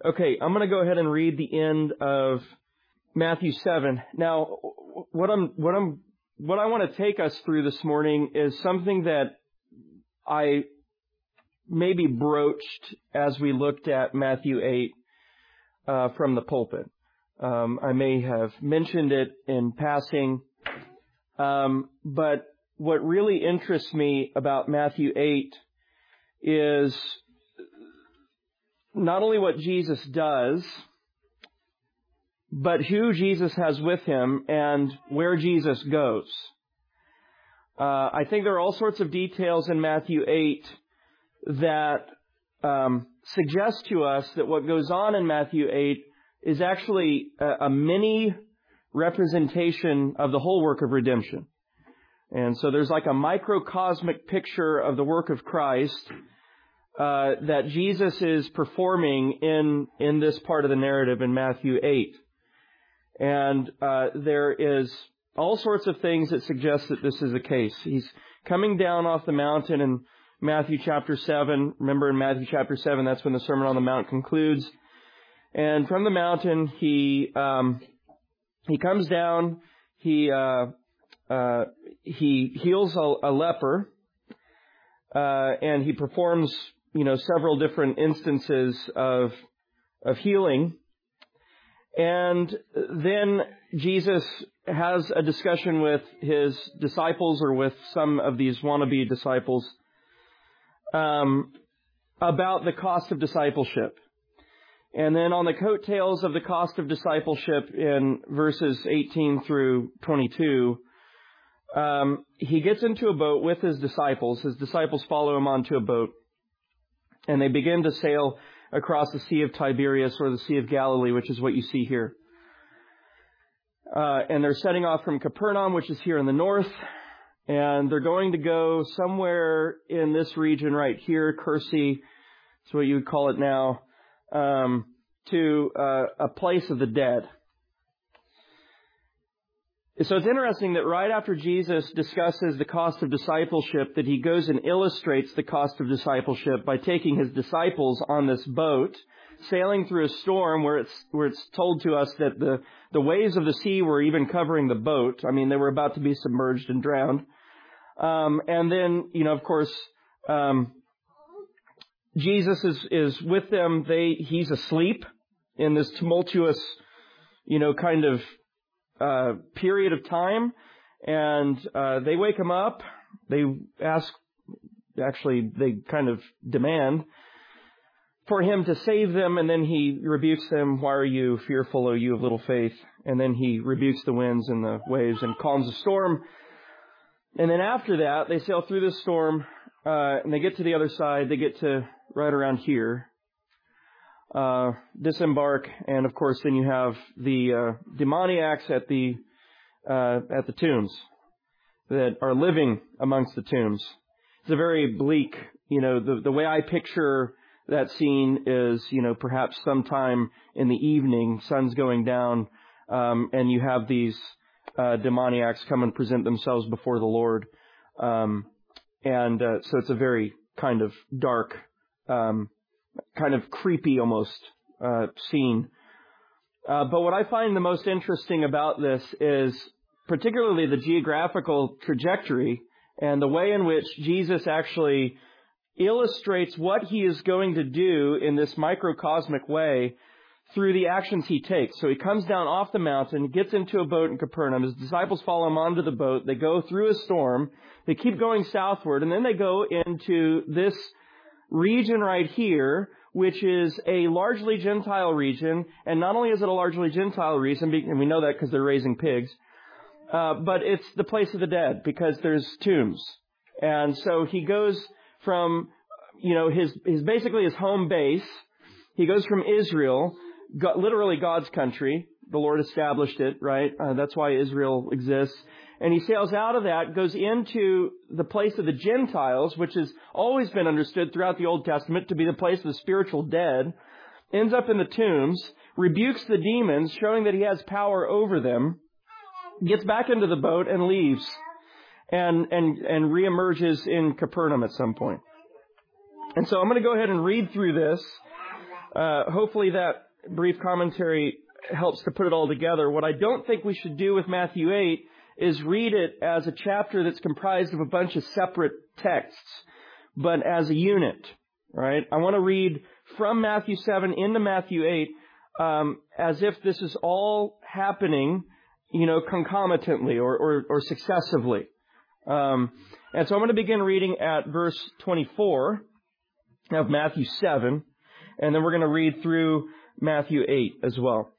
Okay, I'm going to go ahead and read the end of Matthew 7. Now, what I want to take us through this morning is something that I maybe broached as we looked at Matthew 8 from the pulpit. I may have mentioned it in passing, but what really interests me about Matthew 8 is not only what Jesus does, but who Jesus has with him and where Jesus goes. I think there are all sorts of details in Matthew 8 that suggest to us that what goes on in Matthew 8 is actually a mini representation of the whole work of redemption. And so there's like a microcosmic picture of the work of Christ that Jesus is performing in this part of the narrative in Matthew 8. And there is all sorts of things that suggest that this is the case. He's coming down off the mountain in Matthew chapter 7. Remember in Matthew chapter 7, that's when the Sermon on the Mount concludes. And from the mountain, he comes down, he heals a leper, and he performs, several different instances of healing. And then Jesus has a discussion with his disciples, or with some of these wannabe disciples, about the cost of discipleship. And then on the coattails of the cost of discipleship in verses 18 through 22, he gets into a boat with his disciples. His disciples follow him onto a boat, and they begin to sail across the Sea of Tiberias, or the Sea of Galilee, which is what you see here. And they're setting off from Capernaum, which is here in the north, and they're going to go somewhere in this region right here, Kursi, that's what you would call it now, to a place of the dead. So it's interesting that right after Jesus discusses the cost of discipleship, that he goes and illustrates the cost of discipleship by taking his disciples on this boat, sailing through a storm where it's told to us that the waves of the sea were even covering the boat. I mean, they were about to be submerged and drowned. And then, of course, Jesus is with them. He's asleep in this tumultuous, kind of period of time, and they wake him up. They kind of demand for him to save them, and then he rebukes them. Why are you fearful, O you of little faith? And then he rebukes the winds and the waves and calms the storm. And then after that, they sail through the storm, and they get to the other side. They get to right around here. Disembark, and of course then you have the demoniacs at the tombs that are living amongst the tombs. It's a very bleak, the way I picture that scene is, perhaps sometime in the evening, sun's going down, and you have these demoniacs come and present themselves before the Lord. So it's a very kind of dark, kind of creepy almost scene. But what I find the most interesting about this is particularly the geographical trajectory and the way in which Jesus actually illustrates what he is going to do in this microcosmic way through the actions he takes. So he comes down off the mountain, gets into a boat in Capernaum. His disciples follow him onto the boat. They go through a storm. They keep going southward, and then they go into this region right here, which is a largely Gentile region. And not only is it a largely Gentile region, and we know that because they're raising pigs, but it's the place of the dead because there's tombs. And so he goes from, his basically his home base. He goes from Israel, literally God's country. The Lord established it, right? That's why Israel exists. And he sails out of that, goes into the place of the Gentiles, which has always been understood throughout the Old Testament to be the place of the spiritual dead, ends up in the tombs, rebukes the demons, showing that he has power over them, gets back into the boat and leaves, and reemerges in Capernaum at some point. And so I'm going to go ahead and read through this. Hopefully that brief commentary helps to put it all together. What I don't think we should do with Matthew 8 is read it as a chapter that's comprised of a bunch of separate texts, but as a unit, right? I want to read from Matthew 7 into Matthew 8 as if this is all happening, concomitantly or successively. And so I'm going to begin reading at verse 24 of Matthew 7, and then we're going to read through Matthew 8 as well.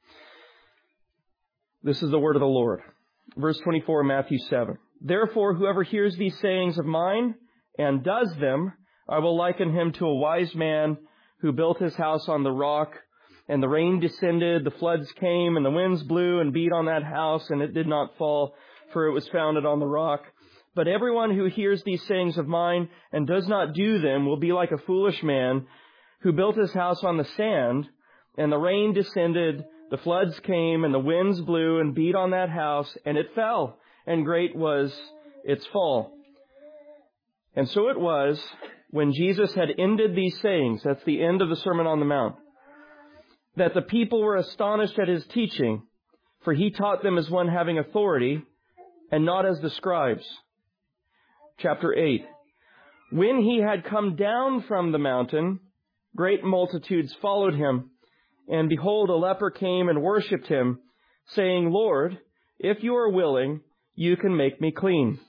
This is the word of the Lord. Verse 24, Matthew 7. Therefore, whoever hears these sayings of mine and does them, I will liken him to a wise man who built his house on the rock, and the rain descended, the floods came, and the winds blew and beat on that house, and it did not fall, for it was founded on the rock. But everyone who hears these sayings of mine and does not do them will be like a foolish man who built his house on the sand, and the rain descended, the floods came, and the winds blew and beat on that house, and it fell, and great was its fall. And so it was, when Jesus had ended these sayings, that's the end of the Sermon on the Mount, that the people were astonished at his teaching, for he taught them as one having authority, and not as the scribes. Chapter 8. When he had come down from the mountain, great multitudes followed him. And behold, a leper came and worshipped him, saying, Lord, if you are willing, you can make me clean.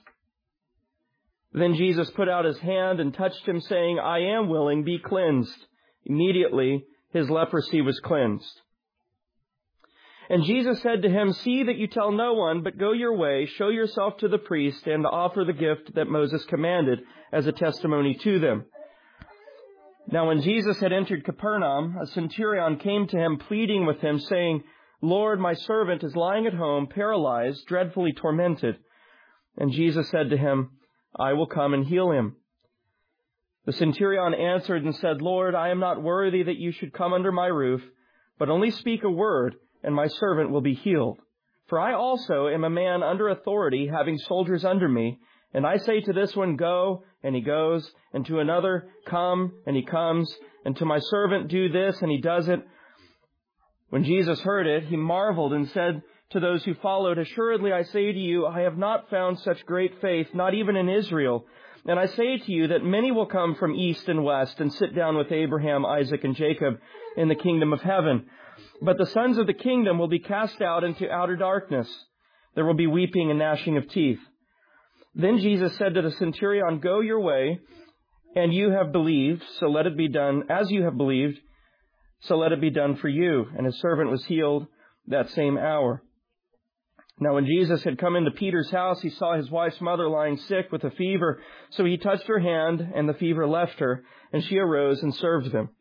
Then Jesus put out his hand and touched him, saying, I am willing, be cleansed. Immediately his leprosy was cleansed. And Jesus said to him, see that you tell no one, but go your way, show yourself to the priest, and offer the gift that Moses commanded as a testimony to them. Now when Jesus had entered Capernaum, a centurion came to him, pleading with him, saying, Lord, my servant is lying at home, paralyzed, dreadfully tormented. And Jesus said to him, I will come and heal him. The centurion answered and said, Lord, I am not worthy that you should come under my roof, but only speak a word, and my servant will be healed. For I also am a man under authority, having soldiers under me. And I say to this one, go, and he goes, and to another, come, and he comes, and to my servant, do this, and he does it. When Jesus heard it, he marveled and said to those who followed, assuredly I say to you, I have not found such great faith, not even in Israel. And I say to you that many will come from east and west and sit down with Abraham, Isaac, and Jacob in the kingdom of heaven. But the sons of the kingdom will be cast out into outer darkness. There will be weeping and gnashing of teeth. Then Jesus said to the centurion, go your way, and you have believed, so let it be done. As you have believed, so let it be done for you. And his servant was healed that same hour. Now when Jesus had come into Peter's house, he saw his wife's mother lying sick with a fever. So he touched her hand, and the fever left her, and she arose and served them.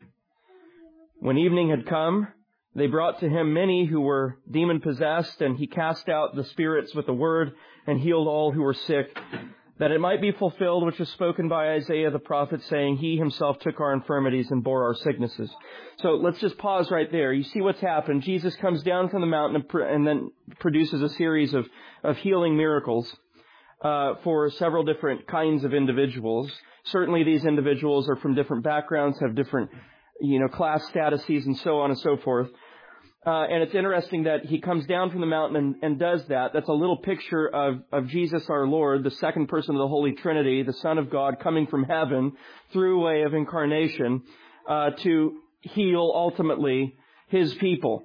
When evening had come, they brought to him many who were demon-possessed, and he cast out the spirits with a word and healed all who were sick, that it might be fulfilled which was spoken by Isaiah the prophet, saying, he himself took our infirmities and bore our sicknesses. So let's just pause right there. You see what's happened. Jesus comes down from the mountain and then produces a series of healing miracles for several different kinds of individuals. Certainly these individuals are from different backgrounds, have different class statuses and so on and so forth. And it's interesting that he comes down from the mountain and does that. That's a little picture of Jesus our Lord, the second person of the Holy Trinity, the Son of God, coming from heaven through way of incarnation to heal ultimately his people.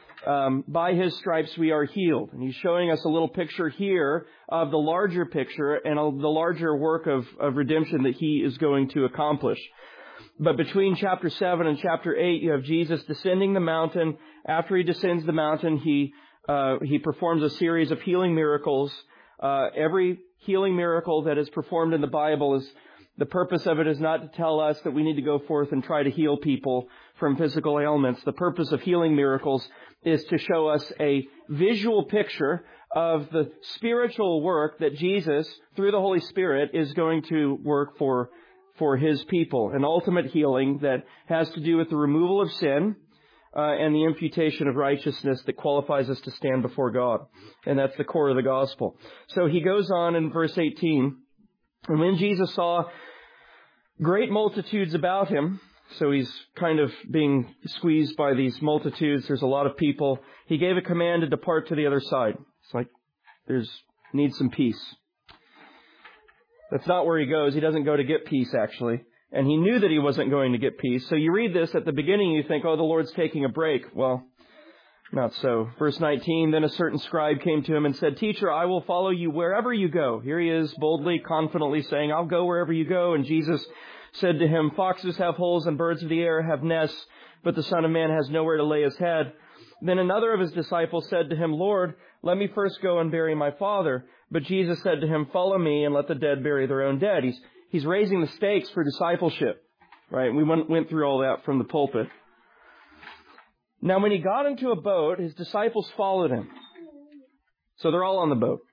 By his stripes we are healed. And he's showing us a little picture here of the larger picture and of the larger work of redemption that he is going to accomplish. But between chapter 7 and chapter 8, you have Jesus descending the mountain. After he descends the mountain, he performs a series of healing miracles. Every healing miracle that is performed in the Bible the purpose of it is not to tell us that we need to go forth and try to heal people from physical ailments. The purpose of healing miracles is to show us a visual picture of the spiritual work that Jesus, through the Holy Spirit, is going to work for his people. An ultimate healing that has to do with the removal of sin and the imputation of righteousness that qualifies us to stand before God. And that's the core of the gospel. So he goes on in verse 18, and when Jesus saw great multitudes about him, So he's kind of being squeezed by these multitudes. There's a lot of people. He gave a command to depart to the other side. It's like needs some peace. That's not where he goes. He doesn't go to get peace, actually. And he knew that he wasn't going to get peace. So you read this at the beginning, you think, oh, the Lord's taking a break. Well, not so. Verse 19, then a certain scribe came to him and said, Teacher, I will follow you wherever you go. Here he is, boldly, confidently saying, I'll go wherever you go. And Jesus said to him, Foxes have holes and birds of the air have nests, but the Son of Man has nowhere to lay his head. Then another of his disciples said to him, Lord, let me first go and bury my father. But Jesus said to him, Follow me and let the dead bury their own dead. He's raising the stakes for discipleship, right? We went through all that from the pulpit. Now, when he got into a boat, his disciples followed him. So they're all on the boat.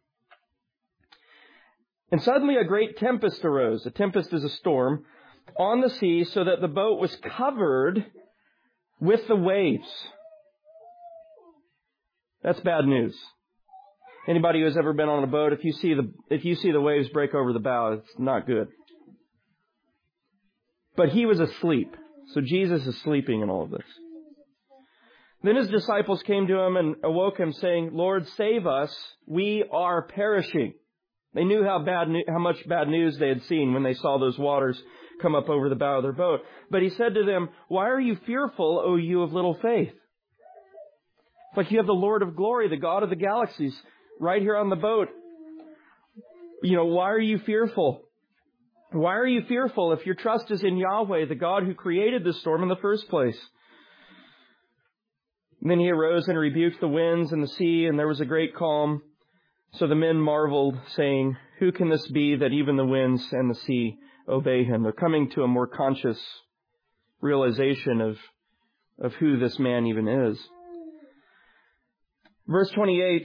And suddenly a great tempest arose. A tempest is a storm on the sea, so that the boat was covered with the waves. That's bad news. Anybody who has ever been on a boat, if you see the waves break over the bow, it's not good. But he was asleep. So Jesus is sleeping in all of this. Then his disciples came to him and awoke him, saying, Lord, save us. We are perishing. They knew how much bad news they had seen when they saw those waters come up over the bow of their boat. But he said to them, Why are you fearful, O you of little faith? It's like you have the Lord of glory, the God of the galaxies, right here on the boat. Why are you fearful? Why are you fearful if your trust is in Yahweh, the God who created the storm in the first place? And then he arose and rebuked the winds and the sea, and there was a great calm. So the men marveled, saying, Who can this be that even the winds and the sea obey him? They're coming to a more conscious realization of who this man even is. Verse 28,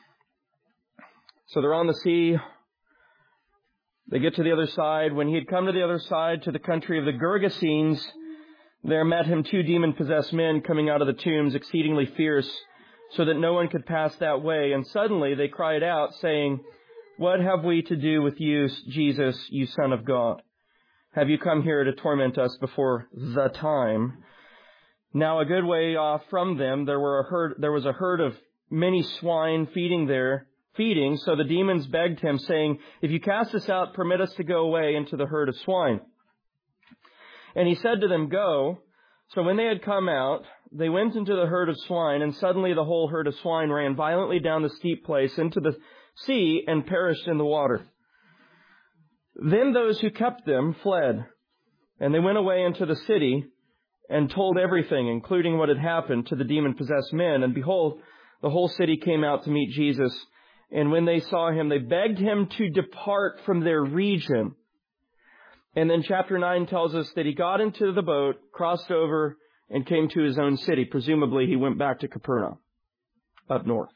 so they're on the sea. They get to the other side. When he had come to the other side, to the country of the Gergesenes, there met him 2 demon-possessed men coming out of the tombs, exceedingly fierce, so that no one could pass that way. And suddenly they cried out, saying, What have we to do with you, Jesus, you Son of God? Have you come here to torment us before the time? Now a good way off from them, there was a herd of many swine feeding, so the demons begged him, saying, If you cast us out, permit us to go away into the herd of swine. And he said to them, Go. So when they had come out, they went into the herd of swine, and suddenly the whole herd of swine ran violently down the steep place into the sea and perished in the water. Then those who kept them fled, and they went away into the city and told everything, including what had happened, to the demon-possessed men. And behold, the whole city came out to meet Jesus. And when they saw him, they begged him to depart from their region. And then chapter 9 tells us that he got into the boat, crossed over, and came to his own city. Presumably he went back to Capernaum, up north.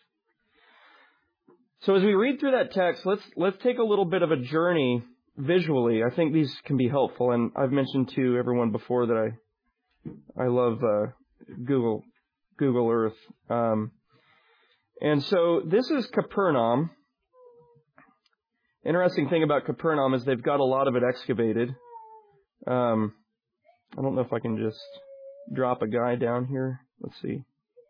So as we read through that text, let's take a little bit of a journey visually. I think these can be helpful. And I've mentioned to everyone before that I love Google Earth. And so this is Capernaum. Interesting thing about Capernaum is they've got a lot of it excavated. I don't know if I can just drop a guy down here. Let's see.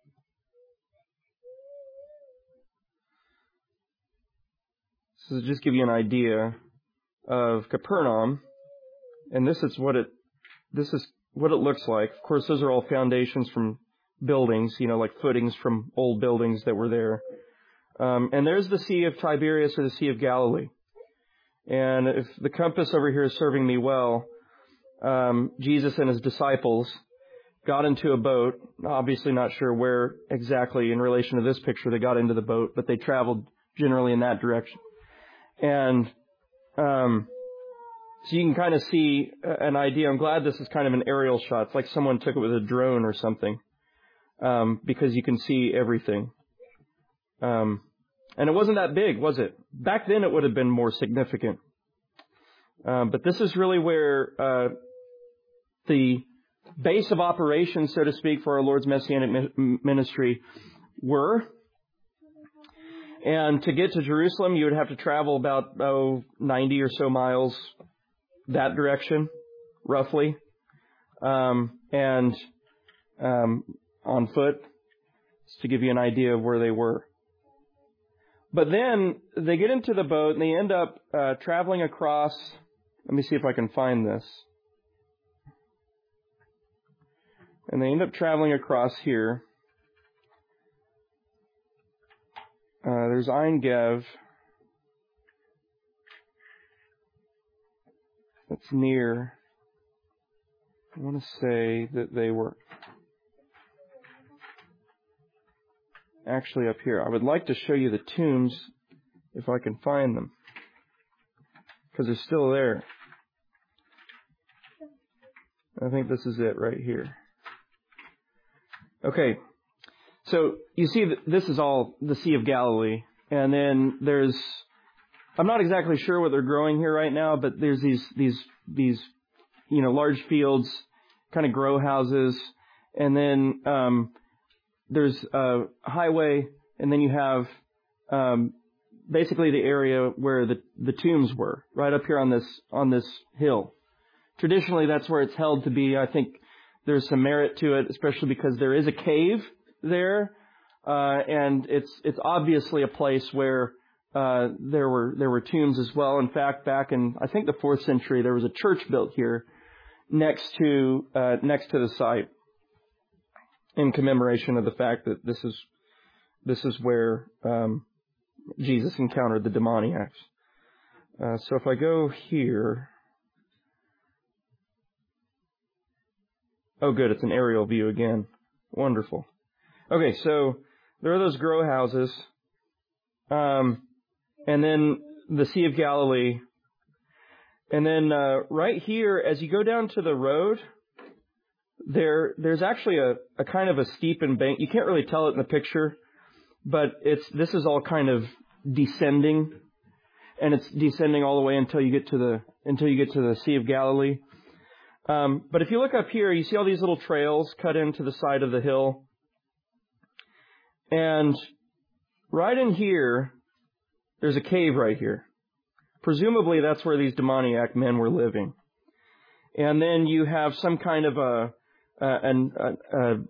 So to just give you an idea of Capernaum, and this is what it looks like. Of course, those are all foundations from buildings, like footings from old buildings that were there. And there's the Sea of Tiberias, or the Sea of Galilee. And if the compass over here is serving me well, Jesus and his disciples got into a boat, obviously not sure where exactly in relation to this picture they got into the boat, but they traveled generally in that direction. And so you can kind of see an idea. I'm glad this is kind of an aerial shot. It's like someone took it with a drone or something, because you can see everything. And it wasn't that big, was it? Back then it would have been more significant. But this is really where the base of operations, so to speak, for our Lord's Messianic ministry were. And to get to Jerusalem, you would have to travel about 90 or so miles that direction, roughly. and on foot, to give you an idea of where they were. But then they get into the boat and they end up traveling across. Let me see if I can find this. And they end up traveling across here. There's Ein Gev. That's near. I want to say that they were actually up here. I would like to show you the tombs if I can find them, because they're still there. I think this is it right here. Okay, so you see that this is all the Sea of Galilee, and then there's, I'm not exactly sure what they're growing here right now, but there's these large fields, kind of grow houses, and then there's a highway, and then you have basically the area where the tombs were, right up here on this hill. Traditionally, that's where it's held to be. I think there's some merit to it, especially because there is a cave there, and it's obviously a place where there were tombs as well. In fact, back in I think the 4th century, there was a church built here next to the site, in commemoration of the fact that this is where Jesus encountered the demoniacs. So if I go here, oh good, it's an aerial view again. Wonderful. Okay, so there are those grow houses, and then the Sea of Galilee, and then right here, as you go down to the road, there's actually a kind of a steep embankment. You can't really tell it in the picture, but this is all kind of descending, and it's descending all the way until you get to the Sea of Galilee. But if you look up here, you see all these little trails cut into the side of the hill, and right in here, there's a cave right here. Presumably, that's where these demoniac men were living. And then you have some kind of an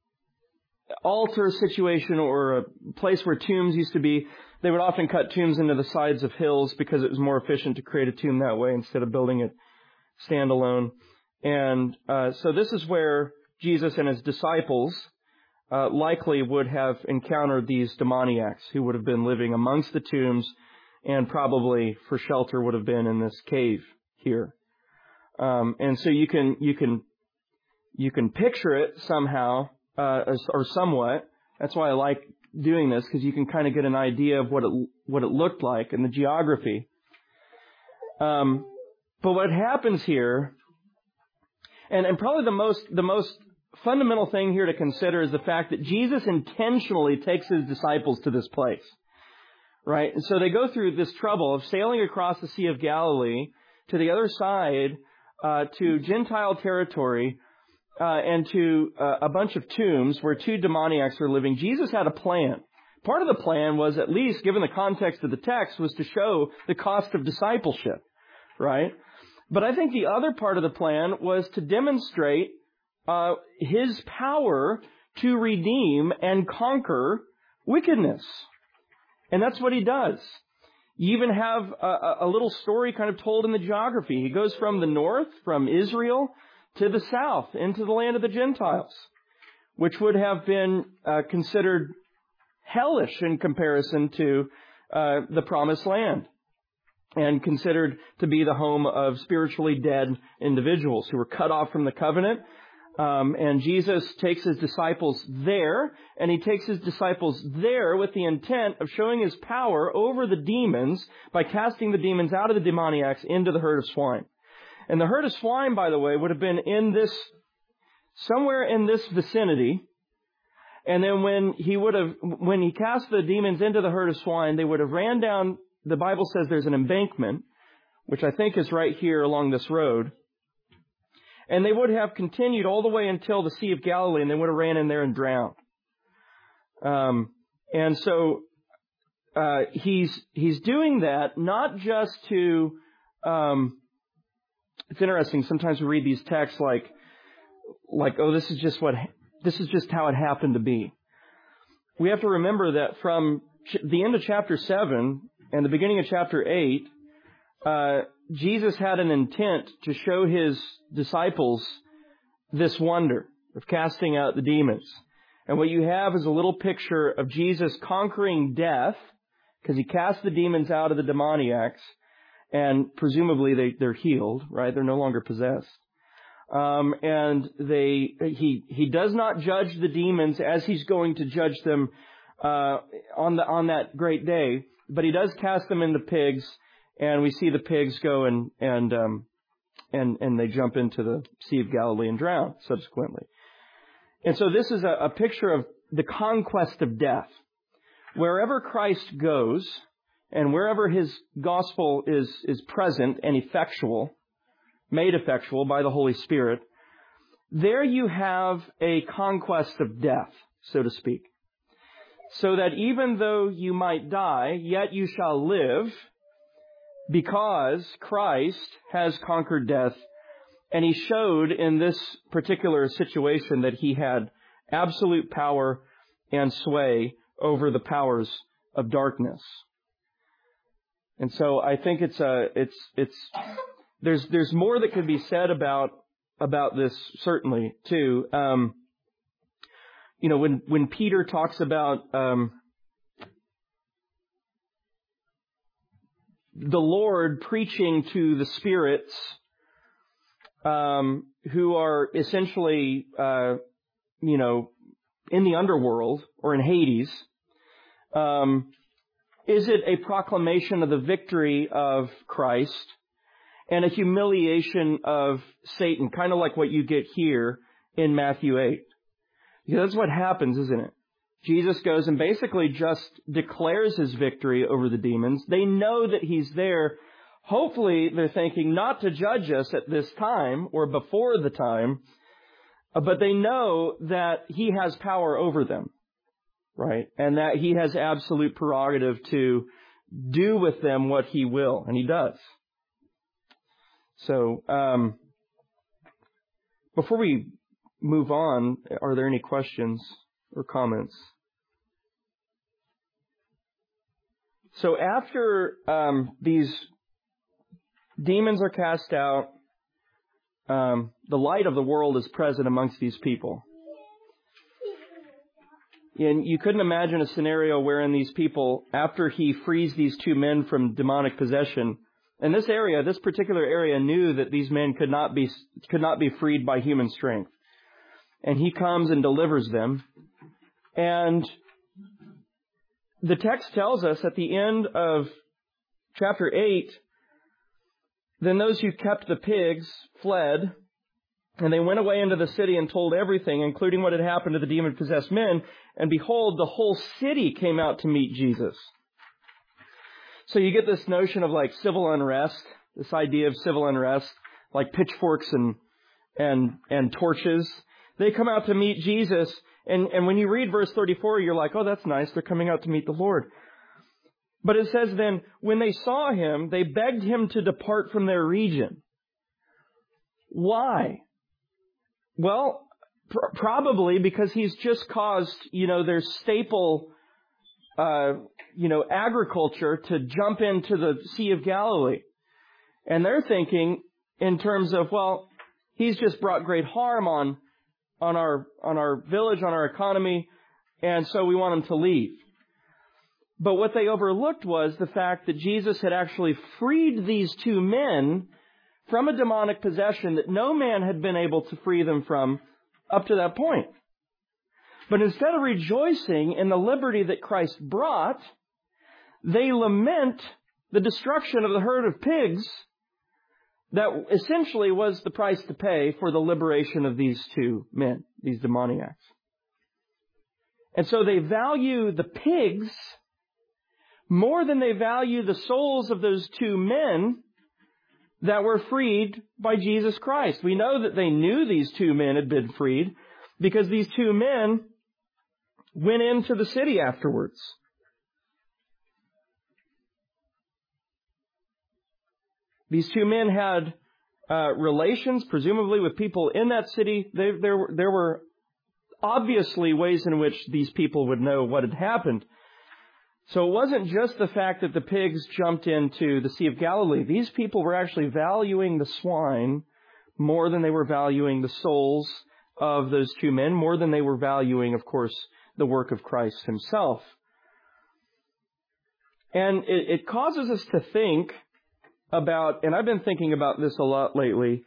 altar situation, or a place where tombs used to be. They would often cut tombs into the sides of hills because it was more efficient to create a tomb that way instead of building it standalone. And so this is where Jesus and his disciples likely would have encountered these demoniacs who would have been living amongst the tombs, and probably for shelter would have been in this cave here. And so you can picture it somehow, or somewhat. That's why I like doing this, because you can kind of get an idea of what it looked like and the geography. But what happens here, and probably the most fundamental thing here to consider, is the fact that Jesus intentionally takes his disciples to this place, right? And so they go through this trouble of sailing across the Sea of Galilee to the other side, to Gentile territory, and to a bunch of tombs where 2 demoniacs are living. Jesus had a plan. Part of the plan was, at least given the context of the text, was to show the cost of discipleship, right? But I think the other part of the plan was to demonstrate his power to redeem and conquer wickedness. And that's what he does. You even have a little story kind of told in the geography. He goes from the north, from Israel, to the south, into the land of the Gentiles, which would have been considered hellish in comparison to the promised land, and considered to be the home of spiritually dead individuals who were cut off from the covenant. And Jesus takes his disciples there, and he takes his disciples there with the intent of showing his power over the demons by casting the demons out of the demoniacs into the herd of swine. And the herd of swine, by the way, would have been somewhere in this vicinity. And then when he cast the demons into the herd of swine, they would have ran down, the Bible says there's an embankment, which I think is right here along this road. And they would have continued all the way until the Sea of Galilee, and they would have ran in there and drowned. And so he's doing that not just to. It's interesting. Sometimes we read these texts like like, oh, this is just how it happened to be. We have to remember that from the end of chapter 7 and the beginning of chapter 8, Jesus had an intent to show his disciples this wonder of casting out the demons. And what you have is a little picture of Jesus conquering death, because he cast the demons out of the demoniacs, and presumably they're healed, right? They're no longer possessed. And he does not judge the demons as he's going to judge them on that great day, but he does cast them into pigs, and we see the pigs go and they jump into the Sea of Galilee and drown subsequently. And so this is a picture of the conquest of death. Wherever Christ goes, and wherever his gospel is present and effectual, made effectual by the Holy Spirit, there you have a conquest of death, so to speak. So that even though you might die, yet you shall live, because Christ has conquered death, and he showed in this particular situation that he had absolute power and sway over the powers of darkness. And so I think there's more that could be said about this, certainly, too. When Peter talks about the Lord preaching to the spirits who are essentially, in the underworld or in Hades, is it a proclamation of the victory of Christ and a humiliation of Satan, kind of like what you get here in Matthew 8? Because that's what happens, isn't it? Jesus goes and basically just declares his victory over the demons. They know that he's there. Hopefully, they're thinking not to judge us at this time or before the time, but they know that he has power over them, right? And that he has absolute prerogative to do with them what he will, and he does. So, before we move on, are there any questions or comments? So after these demons are cast out, the light of the world is present amongst these people. And you couldn't imagine a scenario wherein these people, after he frees these two men from demonic possession, and this particular area knew that these men could not be freed by human strength. And he comes and delivers them. And the text tells us at the end of chapter 8, then those who kept the pigs fled, and they went away into the city and told everything, including what had happened to the demon-possessed men. And behold, the whole city came out to meet Jesus. So you get this notion of like civil unrest, this idea of civil unrest, like pitchforks and torches. They come out to meet Jesus. And when you read verse 34, you're like, oh, that's nice. They're coming out to meet the Lord. But it says then, when they saw him, they begged him to depart from their region. Why? Well, probably because he's just caused, their staple, agriculture to jump into the Sea of Galilee. And they're thinking in terms of, well, he's just brought great harm on our village, on our economy, and so we want him to leave. But what they overlooked was the fact that Jesus had actually freed these two men from a demonic possession that no man had been able to free them from up to that point. But instead of rejoicing in the liberty that Christ brought, they lament the destruction of the herd of pigs that essentially was the price to pay for the liberation of these two men, these demoniacs. And so they value the pigs more than they value the souls of those two men that were freed by Jesus Christ. We know that they knew these two men had been freed because these two men went into the city afterwards. These two men had relations, presumably with people in that city. There were obviously ways in which these people would know what had happened. So it wasn't just the fact that the pigs jumped into the Sea of Galilee. These people were actually valuing the swine more than they were valuing the souls of those two men, more than they were valuing, of course, the work of Christ himself. And it causes us to think about, and I've been thinking about this a lot lately,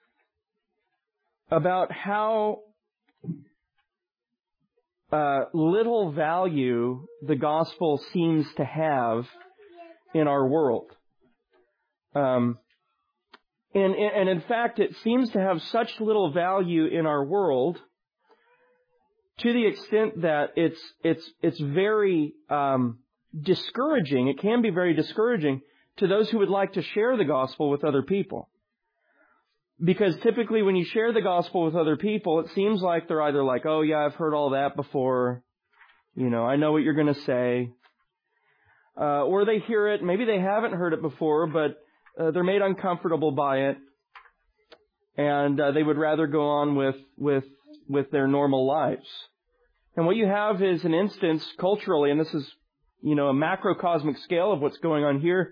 about how little value the gospel seems to have in our world. And in fact, it seems to have such little value in our world to the extent that it's very discouraging. It can be very discouraging to those who would like to share the gospel with other people. Because typically when you share the gospel with other people, it seems like they're either like, oh yeah, I've heard all that before. I know what you're going to say. Or they hear it. Maybe they haven't heard it before, but they're made uncomfortable by it. And they would rather go on with their normal lives. And what you have is an instance culturally, and this is, a macrocosmic scale of what's going on here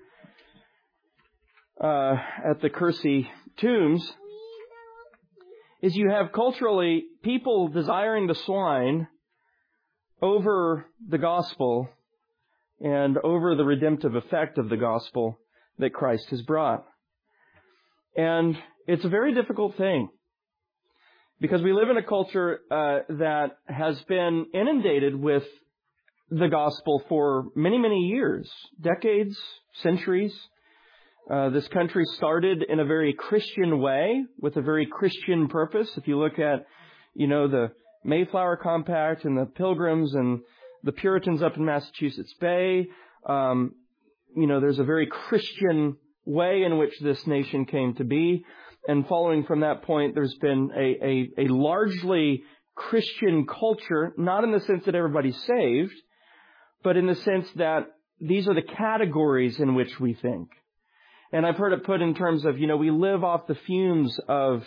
at the Kersey tombs, is you have culturally people desiring the swine over the gospel and over the redemptive effect of the gospel that Christ has brought. And it's a very difficult thing because we live in a culture that has been inundated with the gospel for many, many years, decades, centuries. This country started in a very Christian way with a very Christian purpose. If you look at, the Mayflower Compact and the Pilgrims and the Puritans up in Massachusetts Bay, there's a very Christian way in which this nation came to be. And following from that point, there's been a largely Christian culture, not in the sense that everybody's saved, but in the sense that these are the categories in which we think. And I've heard it put in terms of, we live off the fumes of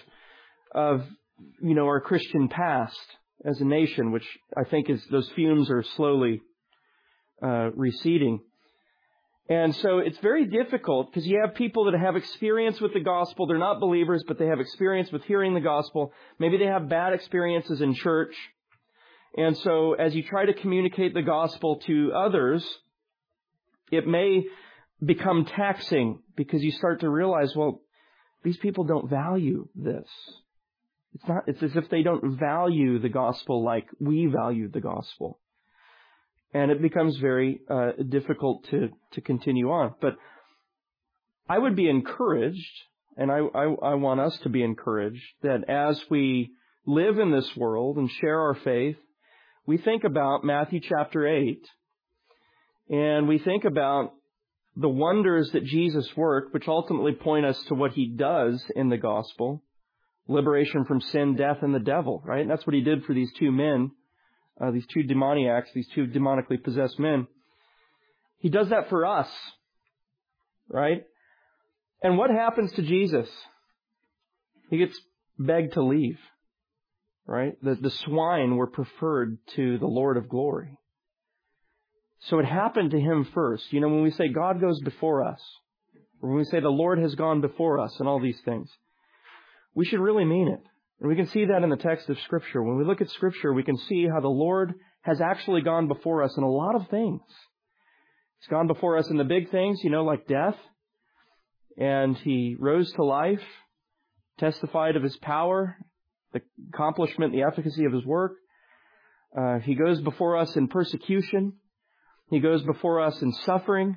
our Christian past as a nation, which I think is, those fumes are slowly receding. And so it's very difficult because you have people that have experience with the gospel. They're not believers, but they have experience with hearing the gospel. Maybe they have bad experiences in church. And so as you try to communicate the gospel to others, it may become taxing because you start to realize, well, these people don't value this. It's as if they don't value the gospel like we value the gospel. And it becomes very difficult to continue on. But I would be encouraged, and I want us to be encouraged, that as we live in this world and share our faith, we think about Matthew chapter 8, and we think about the wonders that Jesus worked, which ultimately point us to what He does in the gospel. Liberation from sin, death, and the devil, right? And that's what He did for these two men, these two demoniacs, these two demonically possessed men. He does that for us, right? And what happens to Jesus? He gets begged to leave, right? The swine were preferred to the Lord of glory. So it happened to Him first. When we say God goes before us, or when we say the Lord has gone before us and all these things, we should really mean it. And we can see that in the text of Scripture. When we look at Scripture, we can see how the Lord has actually gone before us in a lot of things. He's gone before us in the big things, like death. And He rose to life, testified of His power, the accomplishment, the efficacy of His work. He goes before us in persecution. He goes before us in suffering.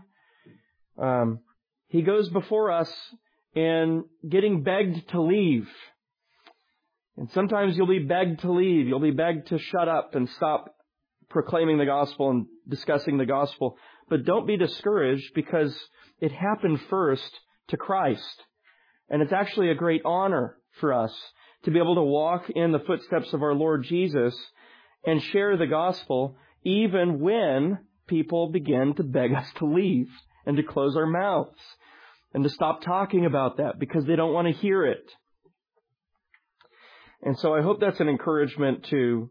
He goes before us in getting begged to leave. And sometimes you'll be begged to leave. You'll be begged to shut up and stop proclaiming the gospel and discussing the gospel. But don't be discouraged because it happened first to Christ. And it's actually a great honor for us to be able to walk in the footsteps of our Lord Jesus and share the gospel even when people begin to beg us to leave and to close our mouths. and to stop talking about that because they don't want to hear it. And so I hope that's an encouragement to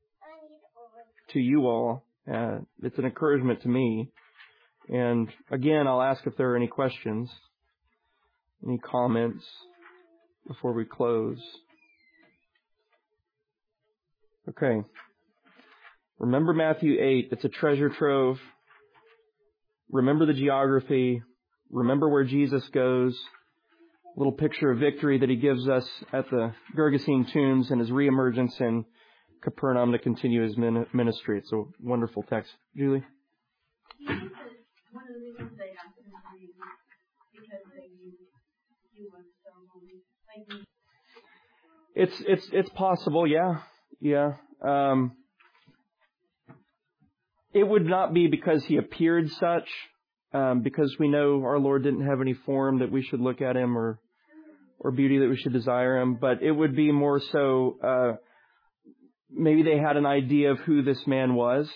you all. It's an encouragement to me. And again, I'll ask if there are any questions, any comments before we close. Okay. Remember Matthew 8. It's a treasure trove. Remember the geography. Remember where Jesus goes. A little picture of victory that he gives us at the Gergesene tombs and his reemergence in Capernaum to continue his ministry. It's a wonderful text. Julie? One of the reasons they asked him to leave because they knew he was so holy. It's possible, yeah. It would not be because he appeared such, because we know our Lord didn't have any form that we should look at him or beauty that we should desire him, but it would be more so, maybe they had an idea of who this man was.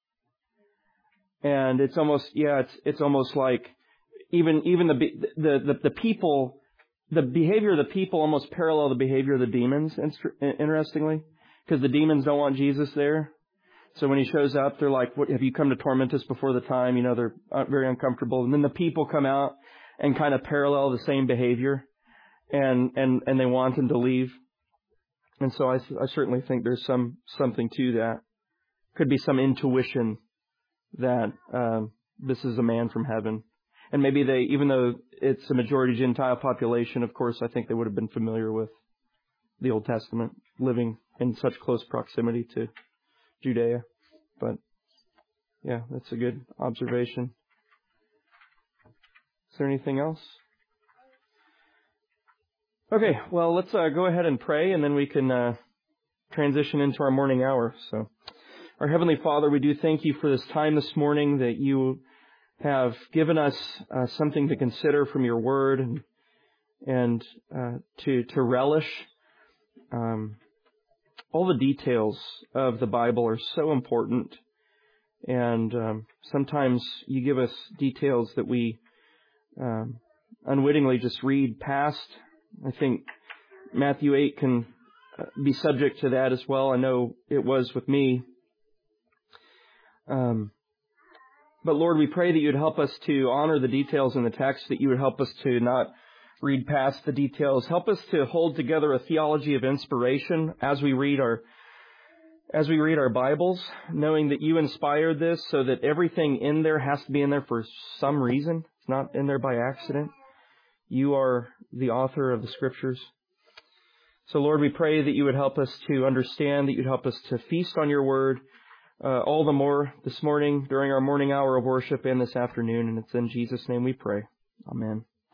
And it's almost, it's almost like even the people, the behavior of the people almost parallel the behavior of the demons, interestingly, because the demons don't want Jesus there. So when he shows up, they're like, "What, have you come to torment us before the time?" They're very uncomfortable. And then the people come out and kind of parallel the same behavior, and they want him to leave. And so I certainly think there's something to that. Could be some intuition that this is a man from heaven. And maybe they, even though it's a majority Gentile population, of course, I think they would have been familiar with the Old Testament, living in such close proximity to Judea. But yeah, that's a good observation. Is there anything else? Okay, well, let's go ahead and pray, and then we can transition into our morning hour. So, our Heavenly Father, we do thank you for this time this morning that you have given us something to consider from your word and to relish. All the details of the Bible are so important, and sometimes you give us details that we unwittingly just read past. I think Matthew 8 can be subject to that as well. I know it was with me. But Lord, we pray that you'd help us to honor the details in the text, that you would help us to not read past the details. Help us to hold together a theology of inspiration as we read our Bibles, knowing that you inspired this so that everything in there has to be in there for some reason. It's not in there by accident. You are the author of the Scriptures. So Lord, we pray that you would help us to understand, that you'd help us to feast on your word all the more this morning during our morning hour of worship and this afternoon. And it's in Jesus' name we pray. Amen.